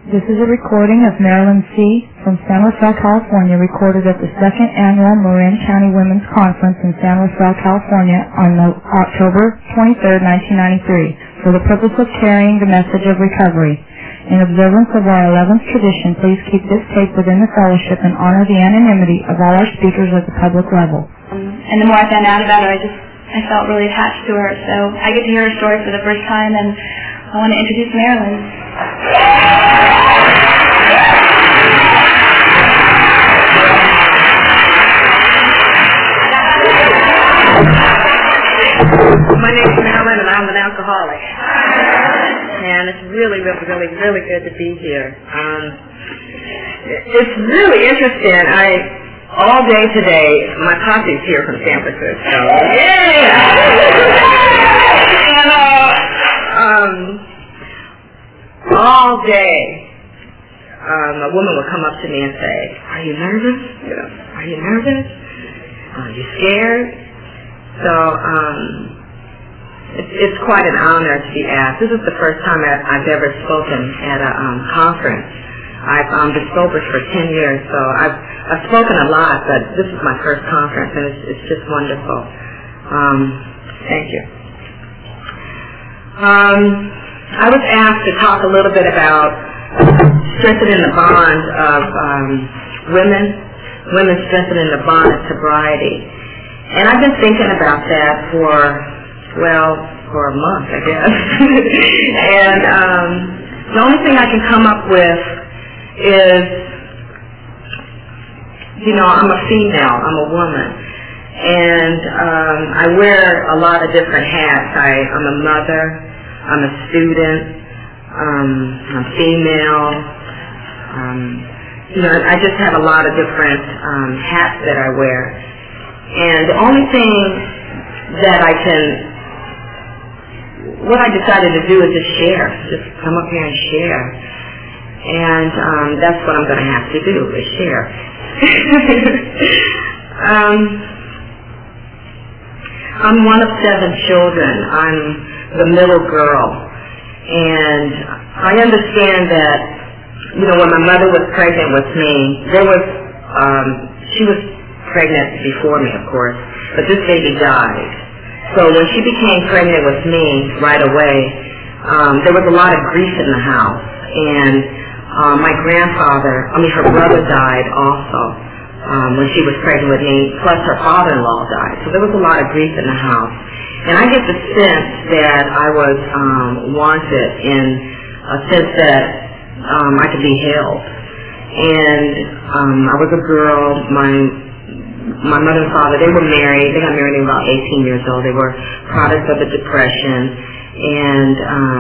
This is a recording of Marilyn C. from San Rafael, California, recorded at the second annual Marin County Women's Conference in San Rafael, California on October 23, 1993, for the purpose of carrying the message of recovery. In observance of our 11th tradition, please keep this tape within the fellowship and honor the anonymity of all our speakers at the public level. And the more I found out about her, I felt really attached to her. So I get to hear her story for the first time, and I want to introduce Marilyn. My name is Marilyn, and I'm an alcoholic. And it's really good to be here. It's really interesting. All day today, my posse's here from San Francisco. Yeah! And, all day, a woman would come up to me and say, "Are you nervous? Are you nervous? Are you scared?" So, it's quite an honor to be asked. This is the first time I've ever spoken at a conference. I've been sober for 10 years, so I've spoken a lot, but this is my first conference, and it's just wonderful. Thank you. I was asked to talk a little bit about strengthening the bond of women strengthening the bond of sobriety. And I've been thinking about that for a month, I guess. And the only thing I can come up with is, I'm a female, I'm a woman. And I wear a lot of different hats. I'm a mother, I'm a student, I'm female. I just have a lot of different hats that I wear. And the only thing that what I decided to do is just come up here and share. And that's what I'm going to have to do, is share. I'm one of 7 children. I'm the middle girl. And I understand that, when my mother was pregnant with me, she was pregnant before me, of course, but this baby died. So when she became pregnant with me right away, there was a lot of grief in the house. And my her brother died also when she was pregnant with me, plus her father-in-law died. So there was a lot of grief in the house. And I get the sense that I was wanted in a sense that I could be held. And I was a girl. My mother and father, they were married. They got married when they were about 18 years old. They were products of the Depression. And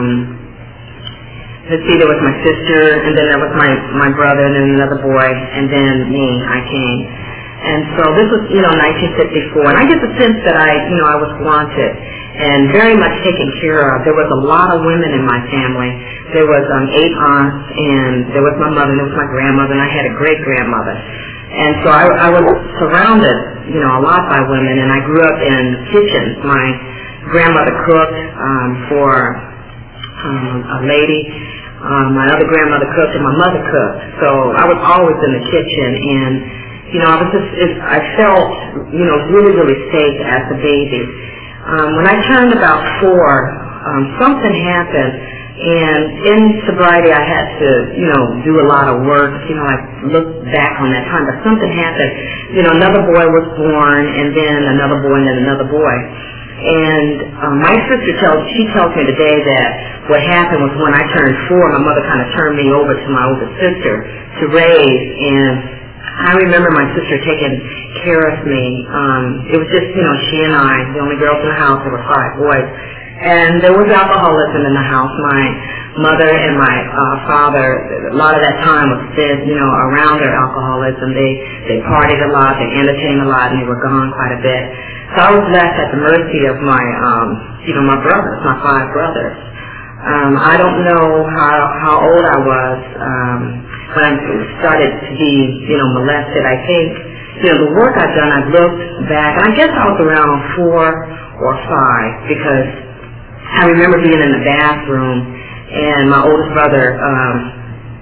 there was my sister, and then there was my brother, and then another boy, and then me. I came. And so this was, 1954. And I get the sense that I was wanted and very much taken care of. There was a lot of women in my family. There was 8 aunts, and there was my mother, and there was my grandmother, and I had a great-grandmother. And so I was surrounded, a lot by women, and I grew up in kitchens. My grandmother cooked for a lady. My other grandmother cooked, and my mother cooked. So I was always in the kitchen, and I felt, really, really safe as a baby. When I turned about 4, something happened, and in sobriety I had to, do a lot of work, I look back on that time, but something happened. Another boy was born, and then another boy, and then another boy. And my sister tells me today that what happened was when I turned 4, my mother kind of turned me over to my older sister to raise, and I remember my sister taking care of me. It was just, she and I, the only girls in the house. There were 5 boys. And there was alcoholism in the house. My mother and my father, a lot of that time was spent, around their alcoholism. They partied a lot, they entertained a lot, and they were gone quite a bit. So I was left at the mercy of my, my brothers, my 5 brothers. I don't know how old I was when I started to be, molested. I think, the work I've done, I've looked back, and I guess I was around 4 or 5 because I remember being in the bathroom, and my oldest brother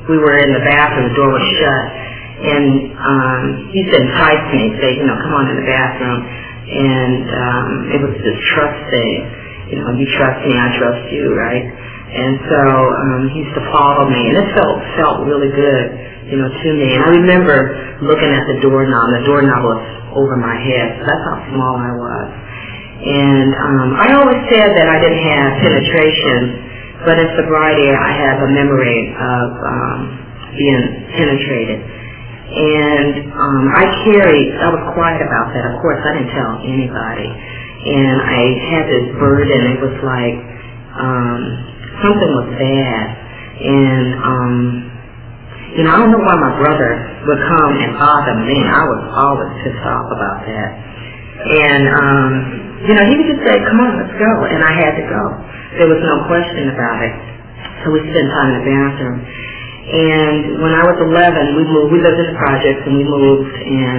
we were in the bathroom, the door was shut, and he said, entice me, say, come on in the bathroom. And it was this trust thing. You trust me, I trust you, right? And so he used to follow me, and it felt really good, to me. And I remember looking at the doorknob. The doorknob was over my head, so that's how small I was. And I always said that I didn't have penetration, but in sobriety I have a memory of being penetrated. And I was quiet about that. Of course, I didn't tell anybody. And I had this burden. It was like something was bad. And, I don't know why my brother would come and bother me. I was always pissed off about that. And, he would just say, come on, let's go. And I had to go. There was no question about it. So we spent time in the bathroom. And when I was 11, we lived in the projects, and we moved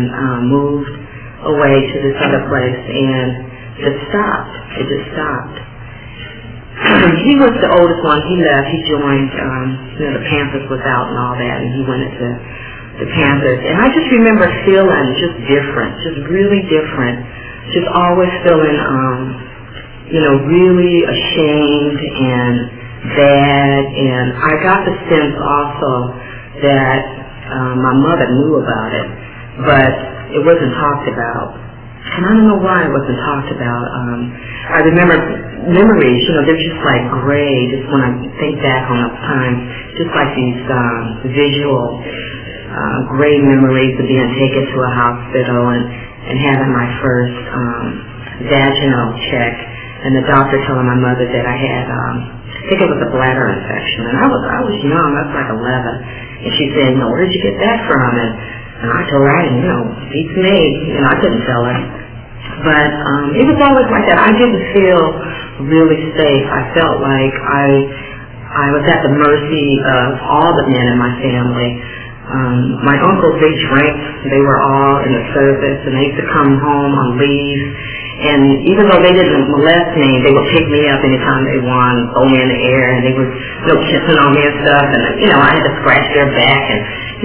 away to this other place, and it stopped. It just stopped. He was the oldest one. He left. He joined, the Panthers was out and all that, and he went into the Panthers. And I just remember feeling just different, just really different, just always feeling, really ashamed and bad, and I got the sense also that my mother knew about it, but it wasn't talked about. And I don't know why it wasn't talked about. I remember memories, they're just like gray, just when I think back on a time, just like these visual gray memories of being taken to a hospital and having my first vaginal check, and the doctor telling my mother that I had I think it was a bladder infection, and I was young, I was like 11, and she said, where did you get that from? And I told her, beats me, I couldn't tell her. But it was always like that. I didn't feel really safe. I felt like I was at the mercy of all the men in my family. My uncles, they drank, they were all in the service, and they used to come home on leave. And even though they didn't molest me, they would pick me up anytime they wanted, throw me in the air, and they would kissing on me and stuff. And I had to scratch their back, and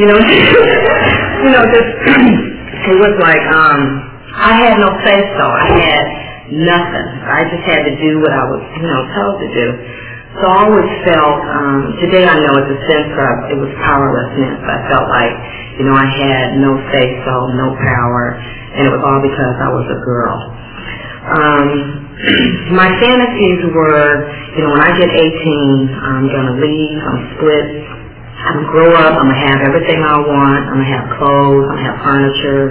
just it was like I had no say so. I had nothing. I just had to do what I was told to do. So I always felt today I know it's a sense of it was powerlessness. I felt like I had no say so, no power, and it was all because I was a girl. My fantasies were, when I get 18, I'm going to leave, I'm split, I'm going to grow up, I'm going to have everything I want, I'm going to have clothes, I'm going to have furniture,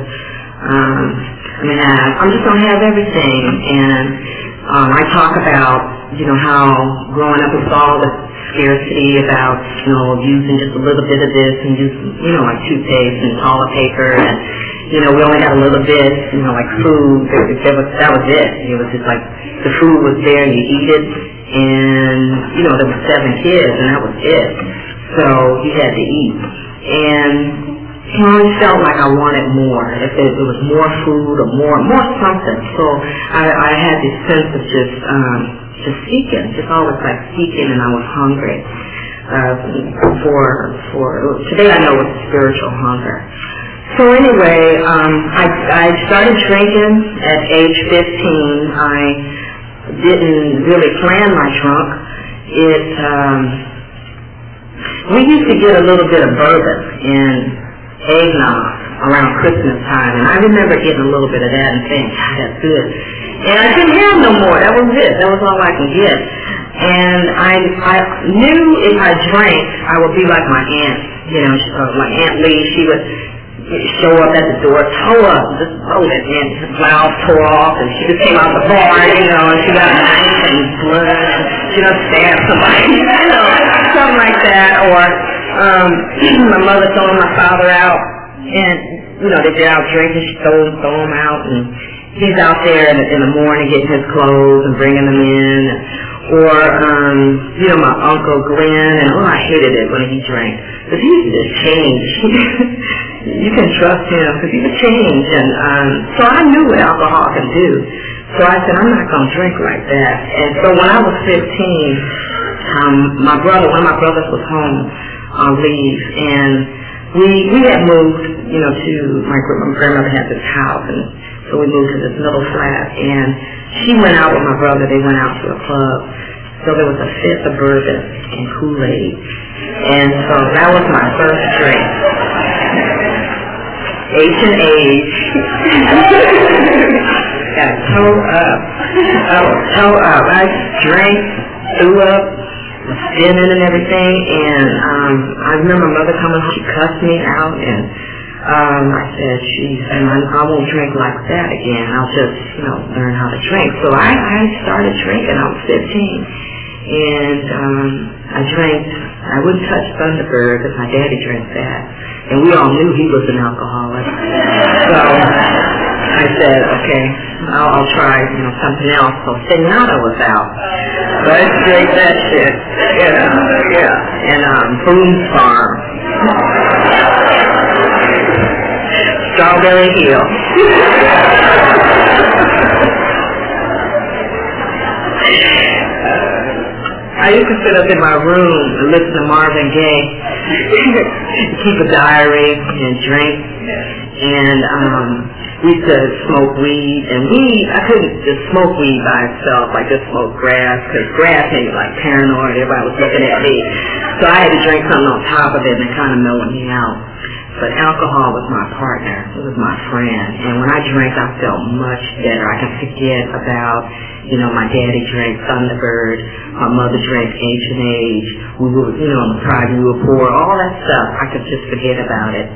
I'm just going to have everything. And I talk about, how growing up with all the scarcity about, using just a little bit of this and using, like toothpaste and toilet paper, and we only got a little bit, like food. That was it. It was just like the food was there and you eat it, and there were 7 kids and that was it. So you had to eat, and I always felt like I wanted more. If there was more food or more something. So I had this sense of just seeking, just always like seeking, and I was hungry for today I know it's spiritual hunger. So anyway, I started drinking at age 15. I didn't really plan my drunk. We used to get a little bit of bourbon and eggnog around Christmas time, and I remember getting a little bit of that and saying, God, that's good. And I couldn't have no more. That was it. That was all I could get. And I knew if I drank, I would be like my aunt. Like Aunt Lee, she would show up at the door, toe up, just throw it, and her blouse tore off, and she just came out the bar, and she got a knife and blood, and she just stabbed somebody, something like that. Or my mother throwing my father out, and they get out drinking, she throw him out, and he's out there in the morning getting his clothes and bringing them in. Or, my Uncle Glenn, and I hated it when he drank, because he used to just change. You can trust him, because he would change. And so I knew what alcohol can do. So I said, I'm not going to drink like that. And so when I was 15, one of my brothers was home leave. And we had moved, to my grandmother had this house, and so we moved to this little flat. And she went out with my brother. They went out to a club. So there was a fifth of bourbon and Kool-Aid. And so that was my first drink. H&H. Got toe up. Toe up. I drank, threw up, was spinning and everything. And I remember mother coming home. She cussed me out. And I said, I won't drink like that again. I'll just, learn how to drink. So I started drinking. I was 15. And I wouldn't touch Thunderbird because my daddy drank that. And we all knew he was an alcoholic. So I said, okay, I'll try, something else. So Senata was out. Let's drink that shit. Yeah. And Boone's Farm. Strawberry Hill. I used to sit up in my room and listen to Marvin Gaye, keep a diary and drink, and we used to smoke weed, and I couldn't just smoke weed by itself, like just smoke grass, because grass made me like paranoid, everybody was looking at me, so I had to drink something on top of it and it kind of mellowed me out. But alcohol was my partner, it was my friend, and when I drank I felt much better. I could forget about, my daddy drank Thunderbird, my mother drank H&H, we were, on the pride, we were poor, all that stuff, I could just forget about it.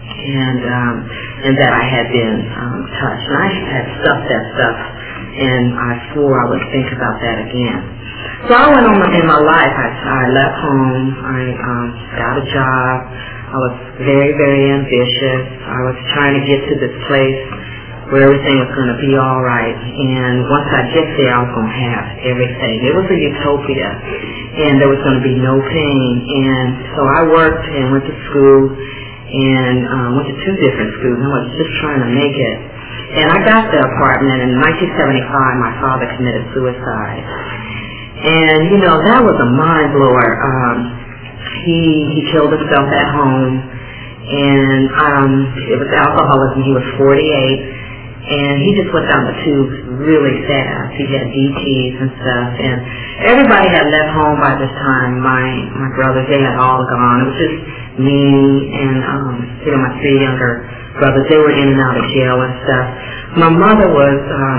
And that I had been touched. And I had stuffed that stuff, and I swore I would think about that again. So I went on in my life. I left home. I got a job. I was very, very ambitious. I was trying to get to this place where everything was going to be all right. And once I get there, I was going to have everything. It was a utopia, and there was going to be no pain. And so I worked and went to school, and went to 2 different schools. I was just trying to make it. And I got the apartment. In 1975, my father committed suicide. And, that was a mind blower. He killed himself at home, and it was alcoholism. He was 48, and he just went down the tubes really fast. He had DTs and stuff, and everybody had left home by this time. My brothers, they had all gone. It was just me and my 3 younger brothers. They were in and out of jail and stuff. My mother was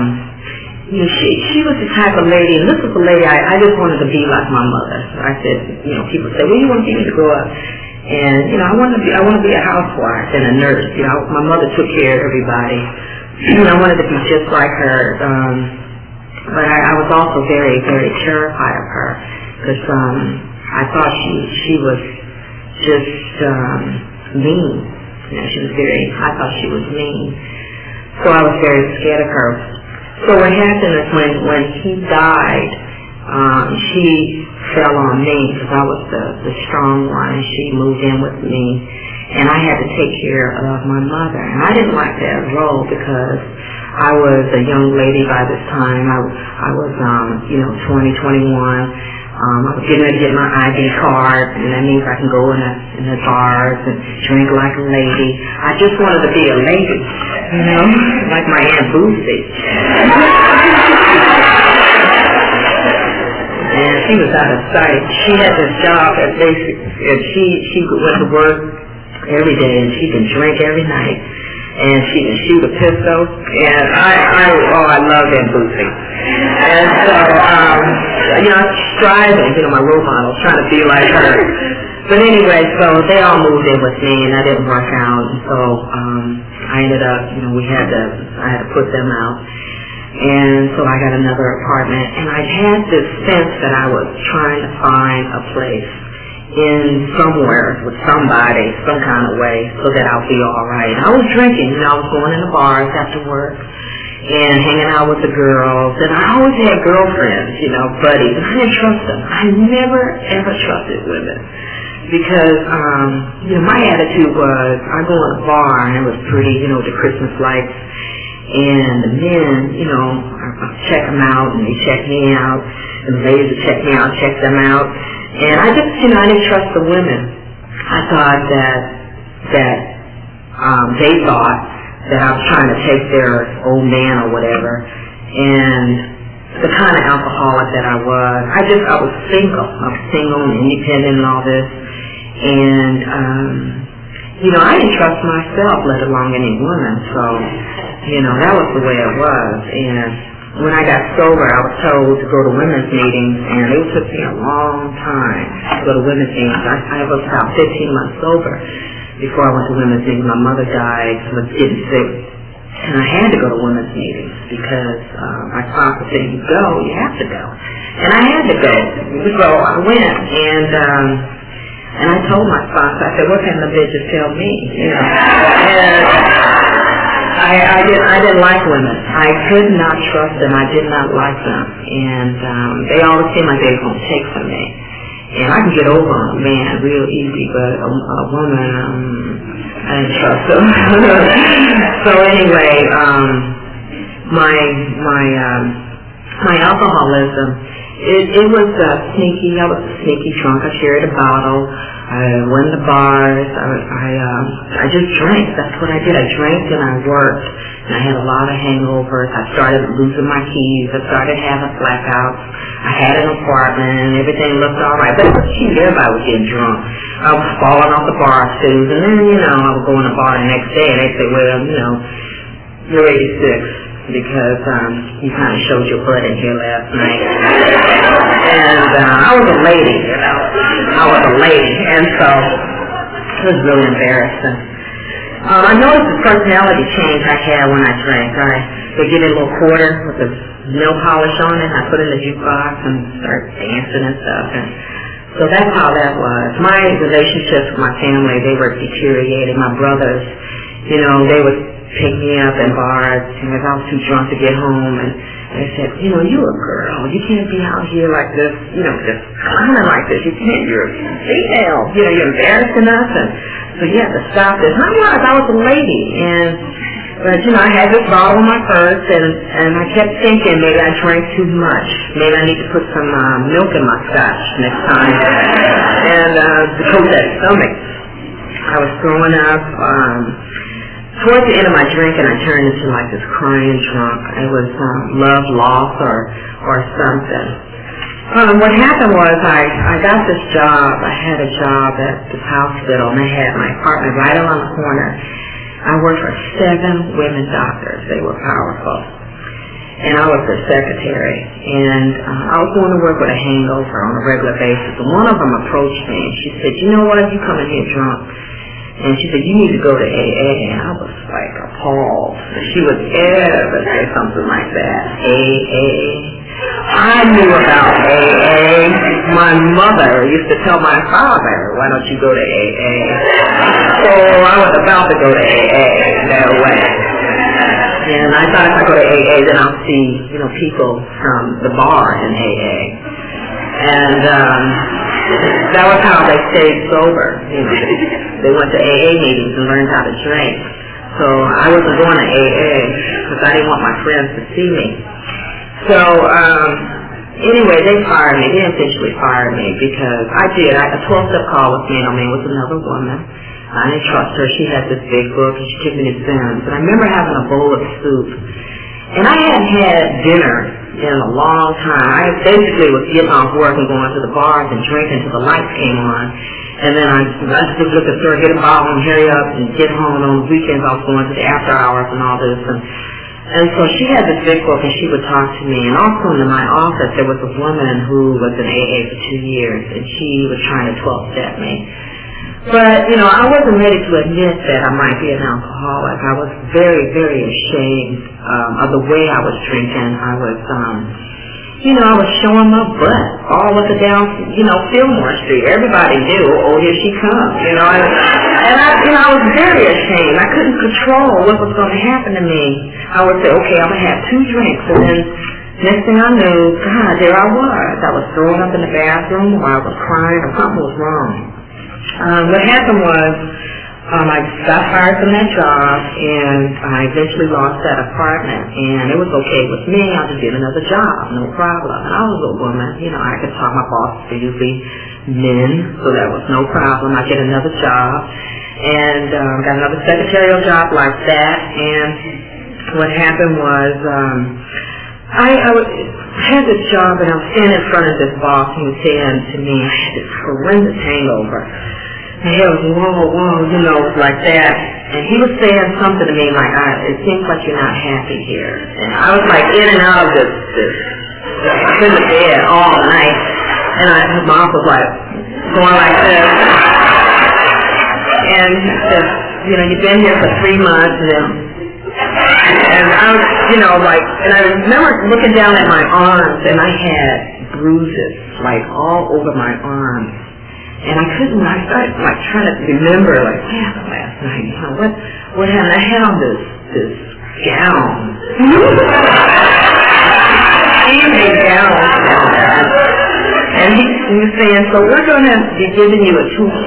she was the type of lady, and this was a lady I just wanted to be like my mother. I said, people say, well, you want to be to grow up? And, I want to be a housewife and a nurse. My mother took care of everybody. I wanted to be just like her. But I was also very, very terrified of her because I thought she was just mean. I thought she was mean. So I was very scared of her. So what happened is when he died, she fell on me because I was the strong one, and she moved in with me, and I had to take care of my mother. And I didn't like that role because I was a young lady by this time. I was 20, 21. I was getting ready to get my ID card, and that means I can go in the bars and drink like a lady. I just wanted to be a lady, like my Aunt Boosie. And she was out of sight. She had this job at basic, and she went to work every day, and she could drink every night, and she could shoot a pistol. And I loved Aunt Boosie. And so, striving, my role model, trying to be like her. But anyway, so they all moved in with me, and that didn't work out. And so I ended up, I had to put them out. And so I got another apartment, and I had this sense that I was trying to find a place in somewhere with somebody, some kind of way, so that I'll be all right. I was drinking, I was going in the bars after work and hanging out with the girls, and I always had girlfriends, buddies, and I didn't trust them. I never, ever trusted women because, my attitude was, I go in a bar, and it was pretty, the Christmas lights, and the men, I check them out, and they check me out, and the ladies would check me out, check them out, and I just, I didn't trust the women. I thought that they thought that I was trying to take their old man or whatever, and the kind of alcoholic that I was. I was single. I was single and independent and all this, and I didn't trust myself, let alone any woman. So, that was the way it was. And when I got sober, I was told to go to women's meetings, and it took me a long time to go to women's meetings. I was about 15 months sober before I went to women's meetings. My mother died, I was getting sick, and I had to go to women's meetings because my sponsor said, you go, you have to go. And I had to go. So I went, and I told my sponsor, I said, what can the bitches tell me? And I didn't like women. I could not trust them. I did not like them. And they always seemed like they were going to take from me. And I can get over a man real easy, but a woman, I didn't trust them. So anyway, my alcoholism, it was sneaky. I was a sneaky drunk. I carried a bottle. I went to bars. I just drank. That's what I did. I drank and I worked. And I had a lot of hangovers. I started losing my keys. I started having blackouts. I had an apartment and everything looked all right. But everybody was getting drunk. I was falling off the bar stools. And then, I would go in the bar the next day and they'd say, well, you're 86. Because you kind of showed your butt in here last night. And I was a lady, I was a lady, and so it was really embarrassing. I noticed the personality change I had when I drank. They give me a little quarter with the nail polish on it, and I put it in the jukebox and start dancing and stuff. And so that's how that was. My relationships with my family, they were deteriorating. My brothers, they would pick me up in bars, and I was too drunk to get home, and they said, you're a girl, you can't be out here like this, just climbing like this, you're a female, you're embarrassing us, and so you have to stop this. And I was a lady, but I had this bottle in my purse, and I kept thinking maybe I drank too much, maybe I need to put some milk in my scotch next time, and to coat that stomach. I was throwing up. Towards the end of my drinking, I turned into like this crying drunk. It was love lost or something. What happened was I got this job. I had a job at this hospital, and I had my apartment right around the corner. I worked for 7 women doctors. They were powerful. And I was their secretary. And I was going to work with a hangover on a regular basis. And one of them approached me, and she said, you know what, you come in here drunk. And she said, you need to go to AA. And I was like appalled. She would ever say something like that. AA. I knew about AA. My mother used to tell my father, why don't you go to AA? So I was about to go to AA that way. And I thought if I go to AA, then I'll see, people from the bar in AA. And that was how they stayed sober. They went to AA meetings and learned how to drink. So I wasn't going to AA because I didn't want my friends to see me. So anyway, they fired me. They officially fired me because a 12-step call was made on me with another woman. I didn't trust her. She had this big book and she took me to Ben's. And I remember having a bowl of soup. And I hadn't had dinner in a long time. I basically was getting off work and going to the bars and drinking until the lights came on. And then I just looked at her, get a bottle and hurry up and get home. And on the weekends I was going to the after hours and all this. And so she had this big book and she would talk to me. And also in my office there was a woman who was in AA for 2 years and she was trying to 12-step me. But, I wasn't ready to admit that I might be an alcoholic. I was very, very ashamed of the way I was drinking. I was, I was showing my butt all up and down, Fillmore Street. Everybody knew, oh, here she comes, and I was very ashamed. I couldn't control what was going to happen to me. I would say, okay, I'm going to have 2 drinks, and then next thing I knew, God, there I was. I was throwing up in the bathroom, or I was crying, or something was wrong. What happened was I got fired from that job, and I eventually lost that apartment, and it was okay with me. I just get another job, no problem. And I was a woman, I could talk. My boss usually men, so that was no problem. I get another job, and got another secretarial job like that. And what happened was, I had this job, and I was standing in front of this boss, and he was saying to me, I had this horrendous hangover. And he was, whoa, like that. And he was saying something to me like, it seems like you're not happy here. And I was like in and out of this I was in the bed all night. And his mom was like, going like this. And he said, you've been here for 3 months, and I was, and I remember looking down at my arms, and I had bruises, like, all over my arms. And I started, like, trying to remember, like, what happened last night? What happened? I had on this gown. Evening gown. And he was saying, so we're going to be giving you a tour.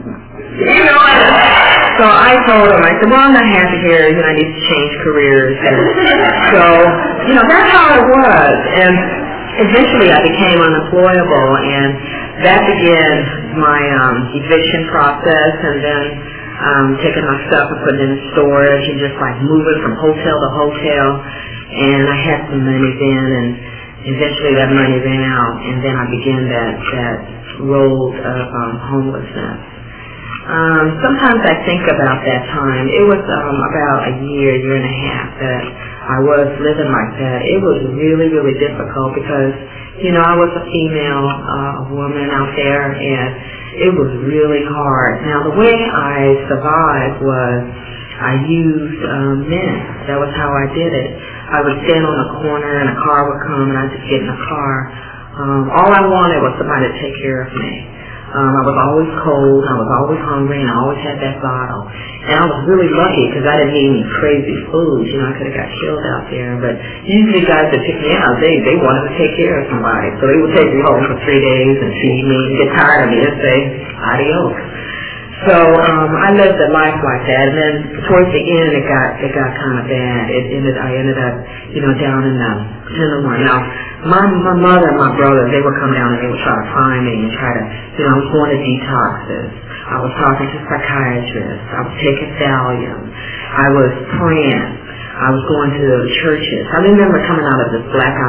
So I told him, I said, well, I'm not happy here, I need to change careers. And so, that's how it was. And eventually I became unemployable, and that began my eviction process, and then taking my stuff and putting it in storage, and just like moving from hotel to hotel. And I had some money then, and eventually that money ran out, and then I began that road of homelessness. Sometimes I think about that time. It was about a year and a half that I was living like that. It was really, really difficult because, I was a female woman out there, and it was really hard. Now, the way I survived was I used men. That was how I did it. I would stand on the corner, and a car would come, and I'd just get in the car. All I wanted was somebody to take care of me. I was always cold, I was always hungry, and I always had that bottle. And I was really lucky because I didn't need any crazy food. I could have got killed out there. But usually guys that pick me out, they wanted to take care of somebody. So they would take me home for 3 days and feed me and get tired of me and say, adios. So I lived a life like that. And then towards the end, it got kind of bad. I ended up, down in the one. Now, my mother and my brother, they would come down and they would try to find me and try to, I was going to detoxes. I was talking to psychiatrists. I was taking Valium. I was praying. I was going to churches. I remember coming out of this blackout.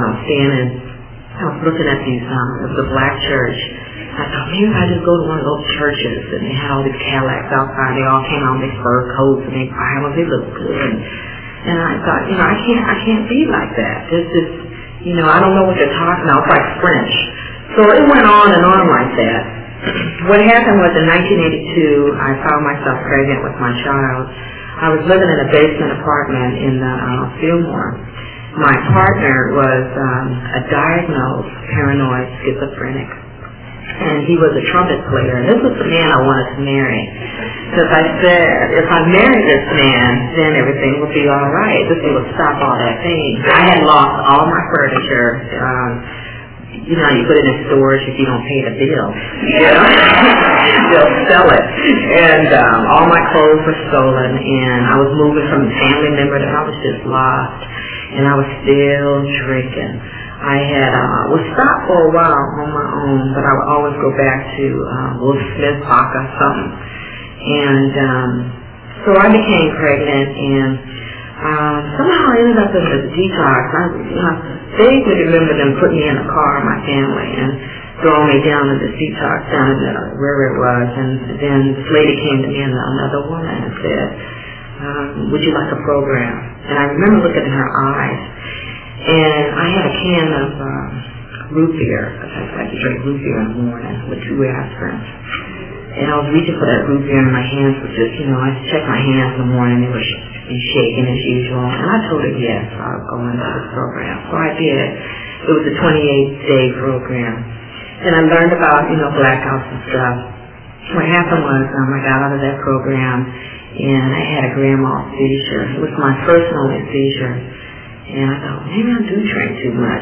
I was looking at these, it was a black church. I thought, maybe if I just go to one of those churches, and they had all these Cadillacs outside. They all came out in their fur coats, and they looked good. And I thought, I can't be like that. This is, I don't know what they're talking about. It's like French. So it went on and on like that. What happened was in 1982, I found myself pregnant with my child. I was living in a basement apartment in Fillmore. My partner was a diagnosed paranoid schizophrenic. And he was a trumpet player. And this was the man I wanted to marry. Because I said, if I marry this man, then everything would be all right. This would stop all that pain. I had lost all my furniture. You put it in storage if you don't pay the bill. They'll sell it. And all my clothes were stolen. And I was moving from a family member that I was just lost. And I was still drinking. I had was stopped for a while on my own, but I would always go back to Wolf Smith, Baca, something. And so I became pregnant, and somehow I ended up in the detox. I vaguely remember them putting me in a car, my family, and throwing me down in the detox down in wherever it was. And then this lady came to me, and another woman, and said, would you like a program? And I remember looking in her eyes. And I had a can of root beer, because I like to drink root beer in the morning with 2 aspirins. And I was reaching for that root beer, and my hands were just, I checked my hands in the morning, they were shaking as usual. And I told her, yes, I'll go into this program. So I did. It was a 28-day program. And I learned about, blackouts and stuff. What happened was I got out of that program, and I had a grand mal seizure. It was my first and only seizure. And I thought, maybe I do drink too much.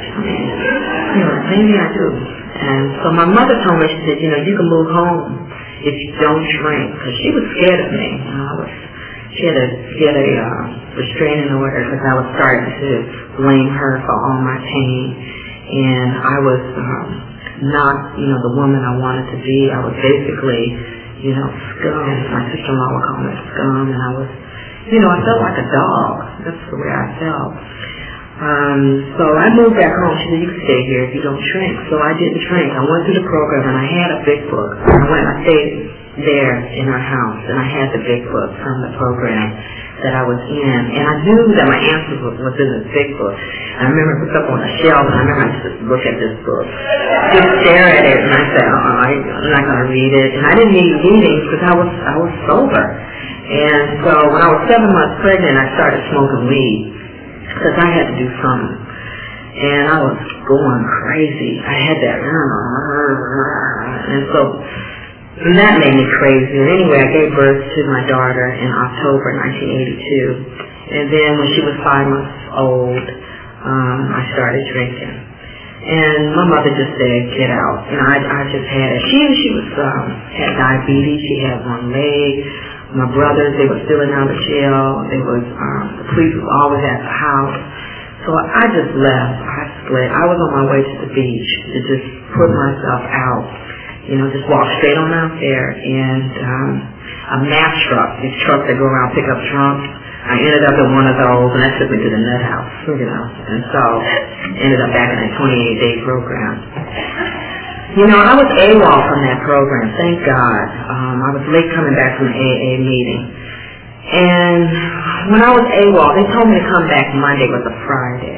Maybe I do. And so my mother told me, she said, you can move home if you don't drink. Because she was scared of me. She had to get a restraining order because I was starting to blame her for all my pain. And I was not, the woman I wanted to be. I was basically, scum. My sister-in-law would call me scum, and I was, I felt like a dog. That's the way I felt. So I moved back home. She said, you can stay here if you don't shrink. So I didn't shrink. I went through the program, and I had a big book. I stayed there in our house, and I had the big book from the program that I was in, and I knew that my answers was in this big book. I remember it was up on a shelf, and I remember I used to look at this book, just stare at it, and I said, I'm not going to read it. And I didn't need reading because I was sober. And so when I was 7 months pregnant, I started smoking weed because I had to do something. And I was going crazy. I had that, and so and that made me crazy. And anyway, I gave birth to my daughter in October 1982. And then when she was 5 months old, I started drinking. And my mother just said, get out. And I just had it. She was had diabetes. She had one leg. My brothers, they were still in out of jail. There was the police was always at the house. So I just left. I split. I was on my way to the beach to just put myself out. Just walk straight on out there, and a MAP truck, these trucks that go around pick up drunks. I ended up in one of those, and that took me to the nut house, and so ended up back in a 28-day program. I was AWOL from that program, thank God. I was late coming back from the AA meeting. And when I was AWOL, they told me to come back Monday, was a Friday.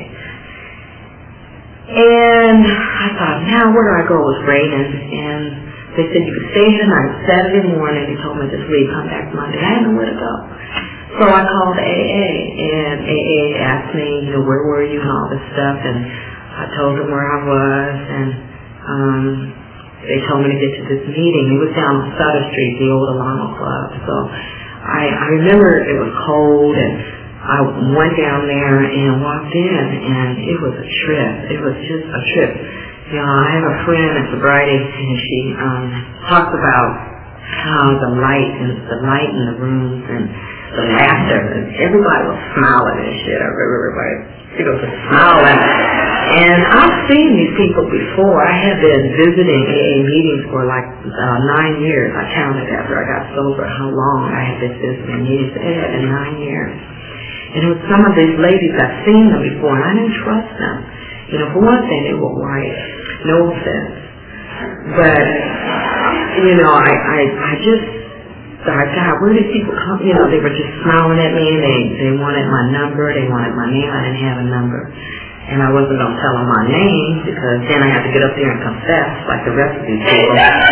And I thought, now where do I go? It was raining, and they said you could stay here tonight. Saturday morning, they told me just leave, come back Monday. I had nowhere to go. So I called AA, and AA asked me, where were you and all this stuff, and I told them where I was, and they told me to get to this meeting. It was down on Sutter Street, the old Alamo Club. So I remember it was cold, and I went down there and walked in, and it was a trip. It was just a trip. I have a friend in sobriety, and she talks about how the light in the rooms and the laughter, and everybody was smiling and shit. I remember everybody, was smiling. And I've seen these people before. I have been visiting AA meetings for like 9 years. I counted after I got sober how long I had been visiting meetings. It had been 9 years. And it was some of these ladies, I've seen them before, and I didn't trust them. For one thing, they were white. No offense. But, I just thought, God, where did people come? They were just smiling at me, and they wanted my number, they wanted my name. I didn't have a number. And I wasn't going to tell them my name, because then I had to get up there and confess like the rest of these people.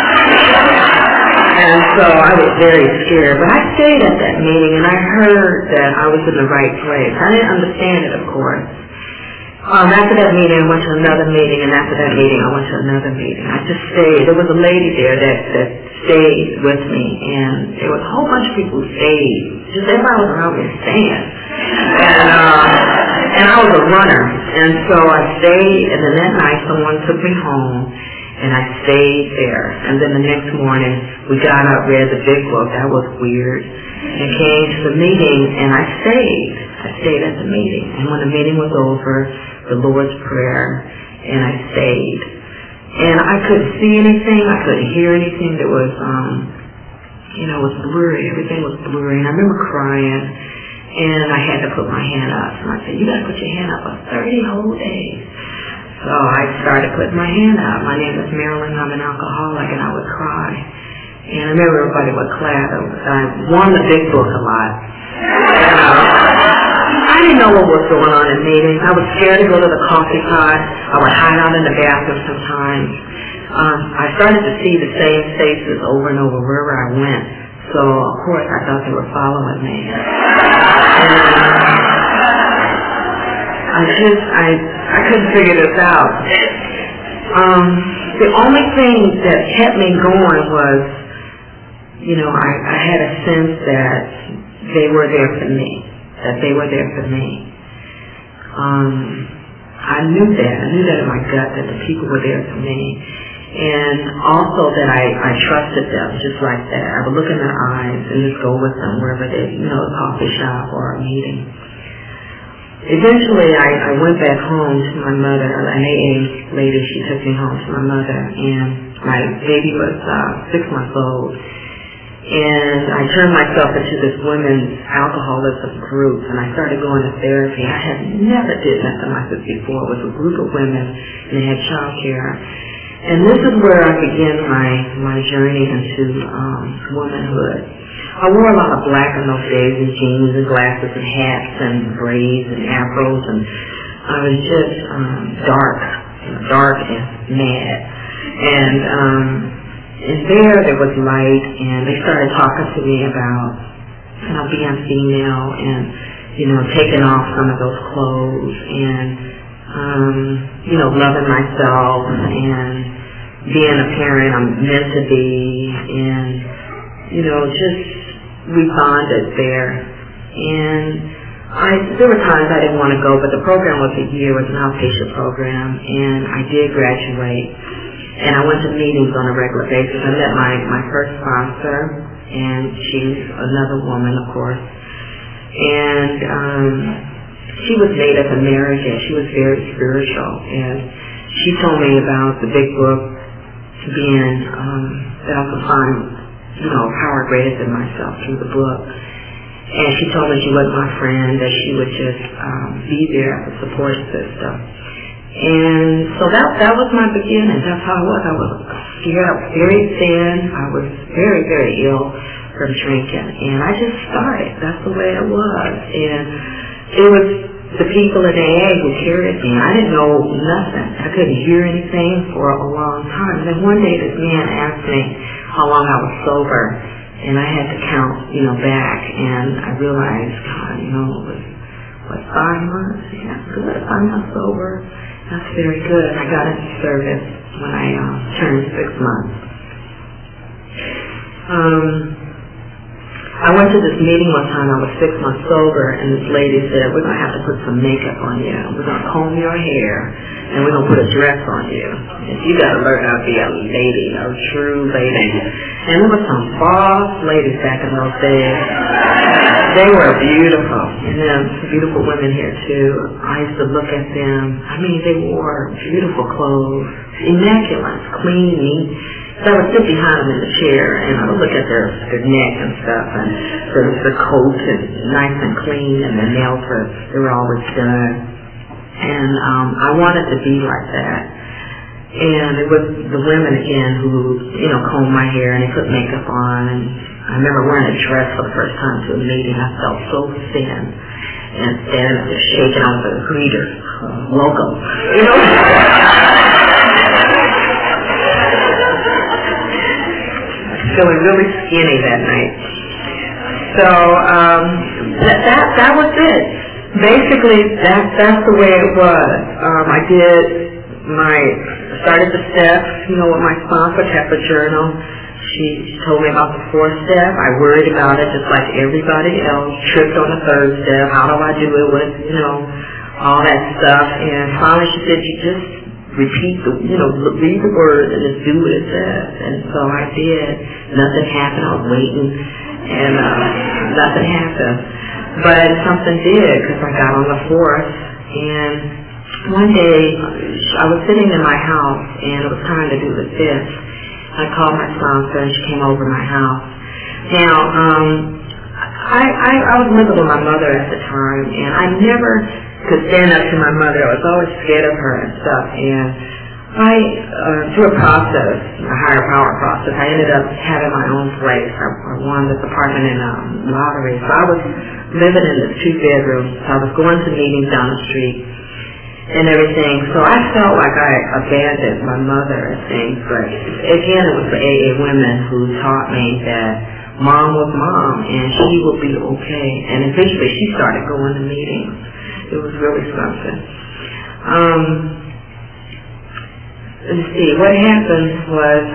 And so I was very scared. But I stayed at that meeting, and I heard that I was in the right place. I didn't understand it, of course. After that meeting, I went to another meeting, and after that meeting, I went to another meeting. I just stayed. There was a lady there that stayed with me, and there was a whole bunch of people who stayed. Just everybody was around me staying. And I was a runner, and so I stayed, and then that night someone took me home, and I stayed there. And then the next morning, we got up, read the big book. That was weird. And came to the meeting, and I stayed. I stayed at the meeting. And when the meeting was over, the Lord's Prayer, and I stayed. And I couldn't see anything. I couldn't hear anything. There was, it was blurry. Everything was blurry. And I remember crying, and I had to put my hand up. And I said, you got to put your hand up for 30 whole days. So I started putting my hand up. My name is Marilyn. I'm an alcoholic, and I would cry. And I remember everybody would clap. I won the big book a lot. I didn't know what was going on in meetings. I was scared to go to the coffee pot. I would hide out in the bathroom sometimes. I started to see the same faces over and over wherever I went. So, of course, I thought they were following me. And I couldn't figure this out. The only thing that kept me going was, I had a sense that they were there for me. That they were there for me. I knew that. I knew that in my gut that the people were there for me. And also that I trusted them just like that. I would look in their eyes and just go with them wherever they, a coffee shop or a meeting. eventually I went back home to my mother. An AA lady, she took me home to my mother, and my baby was 6 months old. And I turned myself into this women's alcoholism group, and I started going to therapy. I had never did nothing like this before. It was a group of women, and they had child care. And this is where I began my journey into womanhood. I wore a lot of black in those days, and jeans and glasses and hats and braids and afros, and I was just dark and mad. And there was light, and they started talking to me about, being female and, taking off some of those clothes and, loving myself and being a parent I'm meant to be and, we bonded there. And there were times I didn't want to go, but the program was a year, it was an outpatient program, and I did graduate. And I went to meetings on a regular basis. I met my first sponsor, and she's another woman, of course. And she was Native American. She was very spiritual. And she told me about the big book being that I could find, power greater than myself through the book. And she told me she wasn't my friend, that she would just be there as a support system. And so that was my beginning. That's how I was. I was scared. I was very thin. I was very, very ill from drinking. And I just started. That's the way it was. And it was the people in AA who carried me. I didn't know nothing. I couldn't hear anything for a long time. And then one day this man asked me how long I was sober. And I had to count, back. And I realized, God, it was 5 months? Yeah, good. 5 months sober. That's very good. I got into service when I turned 6 months. I went to this meeting one time. I was 6 months sober, and this lady said, we're going to have to put some makeup on you. We're going to comb your hair, and we're going to put a dress on you. And you got to learn how to be a lady, a true lady. And there were some boss ladies back in those days. They were beautiful. And then beautiful women here, too. I used to look at them. They wore beautiful clothes, immaculate, clean, neat. So I would sit behind them in the chair, and I would look at their neck and stuff, and the coat is nice and clean, and their nails they were always done. And I wanted to be like that. And it was the women again who, combed my hair and they put makeup on. And I remember wearing a dress for the first time to a meeting. I felt so thin and standing there shaking on the greeter logo, Feeling really skinny that night. So that was it. Basically, that's the way it was. I started the steps, with my sponsor, kept a journal. She told me about the 4th step. I worried about it just like everybody else. Tripped on the 3rd step. How do I do it with, all that stuff. And finally she said, you just repeat read the word and just do what it says. And so I did. Nothing happened. I was waiting, and nothing happened. But something did, because I got on the 4th, and one day I was sitting in my house, and it was time to do the 5th. I called my sponsor, and she came over to my house. Now, I was living with my mother at the time, and I never could stand up to my mother. I was always scared of her and stuff. And I, through a process, a higher power process, I ended up having my own place. I won this apartment in a lottery. So I was living in this 2-bedroom. So I was going to meetings down the street and everything. So I felt like I abandoned my mother and things. But again, it was the AA women who taught me that Mom was Mom and she will be okay. And eventually she started going to meetings. It was really something. Let's see, what happened was,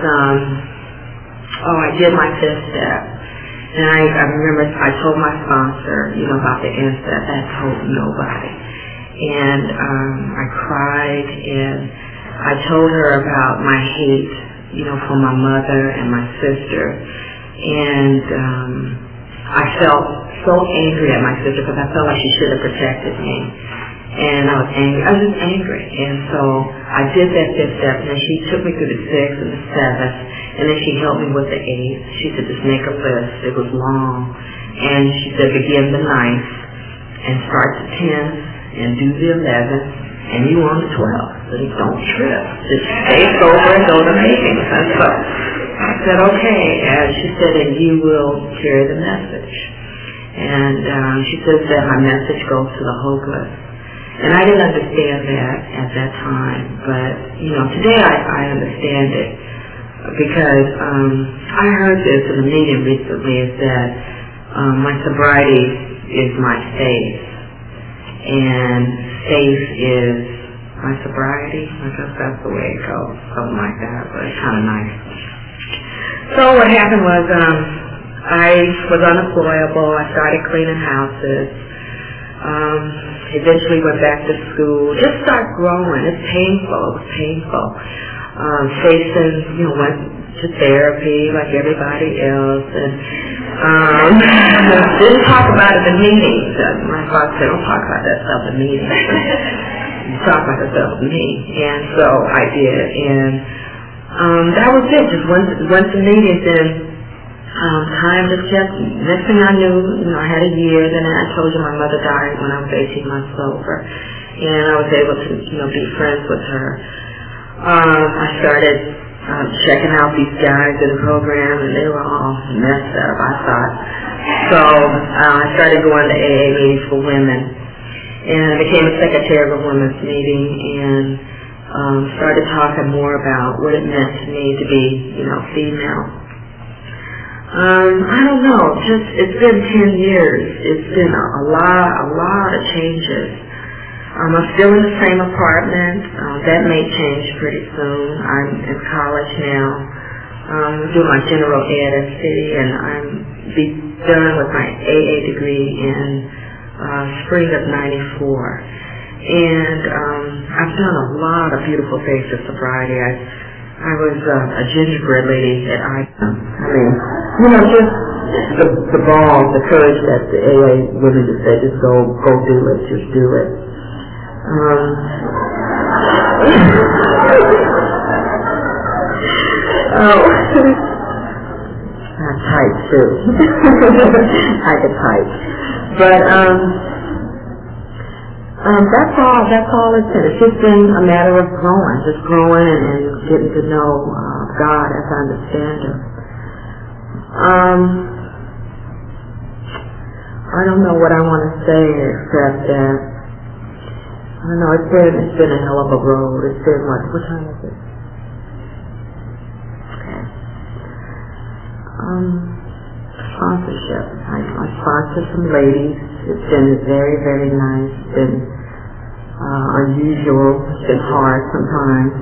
I did my 5th step. And I remember I told my sponsor, about the instep. I told nobody. And I cried, and I told her about my hate, for my mother and my sister. And I felt so angry at my sister because I felt like she should have protected me. And I was angry. I was just angry. And so I did that 5th step, and then she took me through the 6th and the 7th, and then she helped me with the 8th. She said, just make a list. It was long. And she said, begin the 9th and start the 10th and do the 11th, and you on the 12th. So don't trip. Just stay sober and go to meetings. And so I said, okay. And she said, and you will carry the message. And she says that my message goes to the hopeless. And I didn't understand that at that time, but, today I understand it because I heard this in a meeting recently, is that my sobriety is my faith, and faith is my sobriety. I guess that's the way it goes, something like that, but it's kind of nice. So what happened was I was unemployable. I started cleaning houses. Eventually went back to school. Just start growing. It's painful. It was painful. Facing, went to therapy like everybody else, and didn't talk about it in meetings. My father said, don't talk about that stuff in meetings. You talk about that stuff with me. And so I did. And that was it. Just went to meetings, and time just kept, next thing I knew, I had a year. Then I told you my mother died when I was 18 months sober, and I was able to, be friends with her. I started checking out these guys in the program, and they were all messed up, I thought. So I started going to AA meetings for women, and I became a secretary of a women's meeting, and started talking more about what it meant to me to be, female. I don't know, it's been 10 years. It's been a lot of changes. I'm still in the same apartment. That may change pretty soon. I'm in college now. I'm doing my general ed at City, and I'm done with my AA degree in spring of '94. And I've done a lot of beautiful things with sobriety. I was a gingerbread lady at ICOM. I mean, just the balls, the courage that the AA women just said, just go do it, just do it. I'm tight too. I get tight. But that's all it's been. It's just been a matter of growing and getting to know God as I understand Him. I don't know what I want to say except that I don't know. It's been a hell of a road. It's been what time is it? Okay. Sponsorship. I sponsor some ladies. It's been very, very nice. It's been unusual. It's been hard sometimes.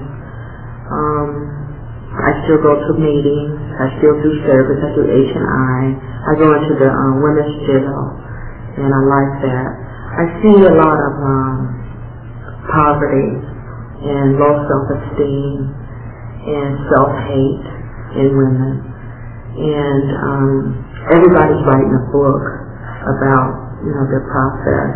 I still go to meetings. I still do service. I do H&I. I go into the women's jail, and I like that. I see a lot of poverty and low self-esteem and self-hate in women. And everybody's writing a book about, their process.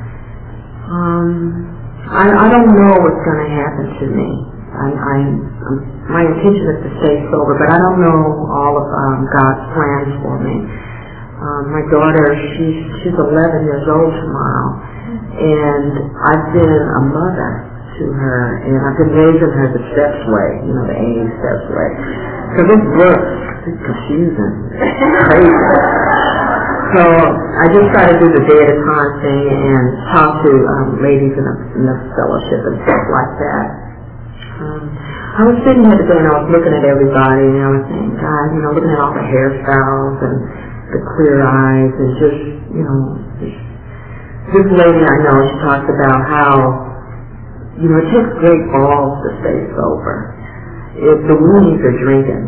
I don't know what's going to happen to me. My intention is to stay sober, but I don't know all of God's plans for me. My daughter, she's 11 years old tomorrow, and I've been a mother to her, and I've been raising her the steps way, the AA steps way. Because this book is confusing, it's crazy. So I just try to do the day at a time thing and talk to ladies in the fellowship and stuff like that. I was sitting here today and I was looking at everybody and I was saying, God, looking at all the hairstyles and the clear eyes and just, this lady I know, she talks about how, it takes great balls to stay sober. If the wounds are drinking.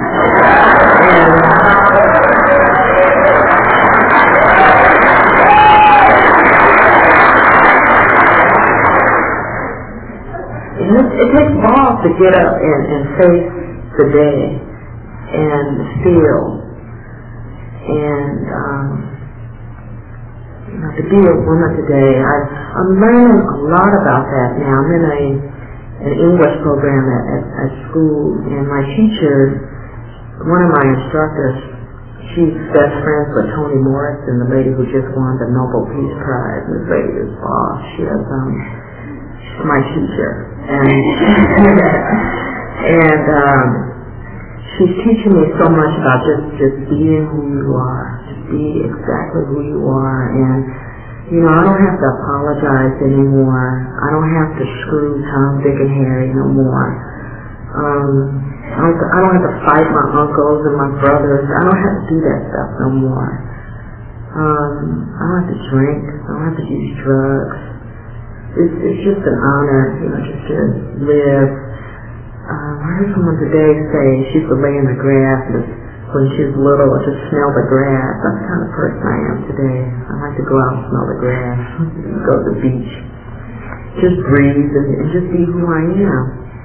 It takes balls to get up and face the day and feel and to be a woman today. I I'm learning a lot about that now. I'm in an English program at school, and my teacher, one of my instructors, she's best friends with Toni Morrison, the lady who just won the Nobel Peace Prize. This lady is boss. She is my teacher, and she's teaching me so much about just being who you are, just be exactly who you are, and you know, I don't have to apologize anymore. I don't have to screw Tom, Dick, and Harry no more. I don't have to fight my uncles and my brothers. I don't have to do that stuff no more. I don't have to drink. I don't have to use drugs. It's just an honor, you know, just to live. I heard someone today say she used to lay in the grass when she was little and just smell the grass. That's the kind of person I am today. I like to go out and smell the grass, go to the beach, just breathe and just be who I am.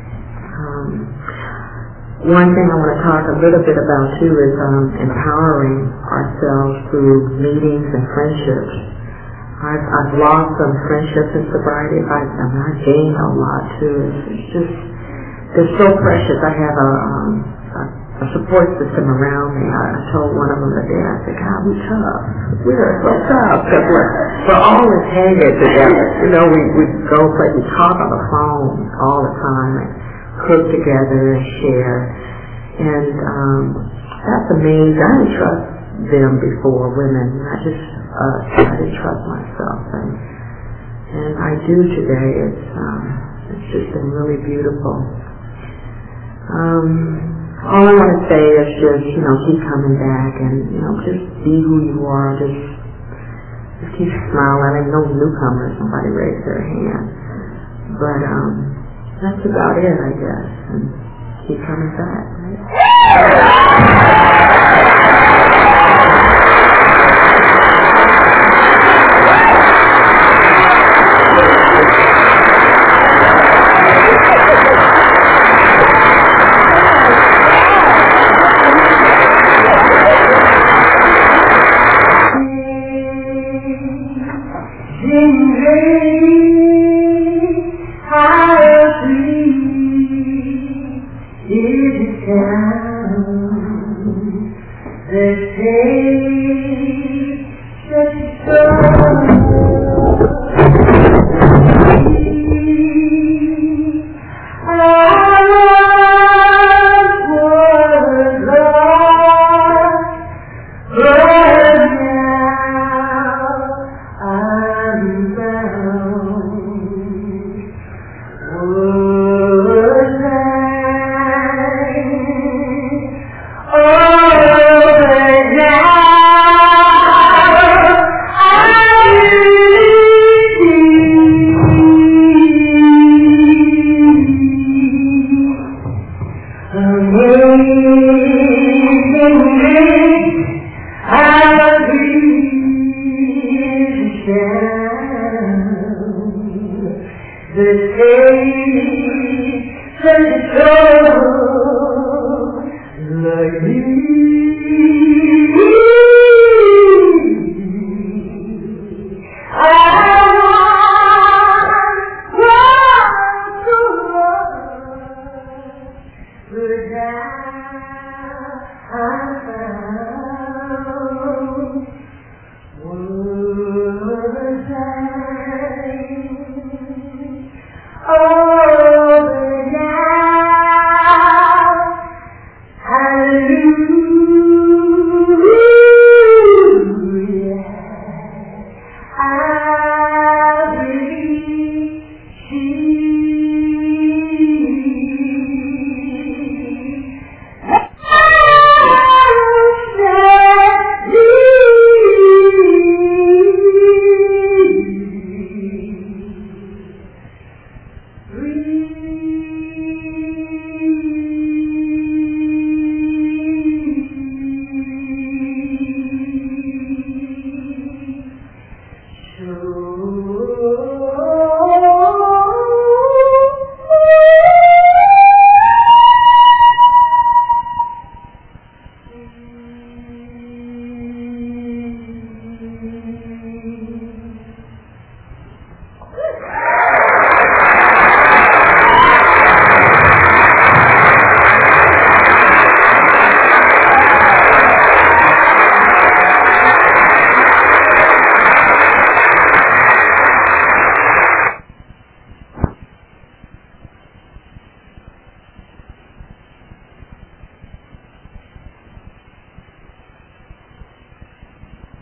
One thing I want to talk a little bit about too is empowering ourselves through meetings and friendships. I've lost some friendships in sobriety. I've gained a lot too. It's just, they're so precious. I have a support system around me. I told one of them today, I said, God, we're tough. We are so tough because we're always hanging together. You know, we go play, we talk on the phone all the time, and cook together and share. And that's amazing. I didn't trust them before, women, not just us. I didn't trust myself. And I do today. It's just been really beautiful. All I want to say is just, you know, keep coming back and, you know, just be who you are. Just keep smiling. I know newcomers, somebody raised their hand. But that's about it, I guess. And keep coming back. Oh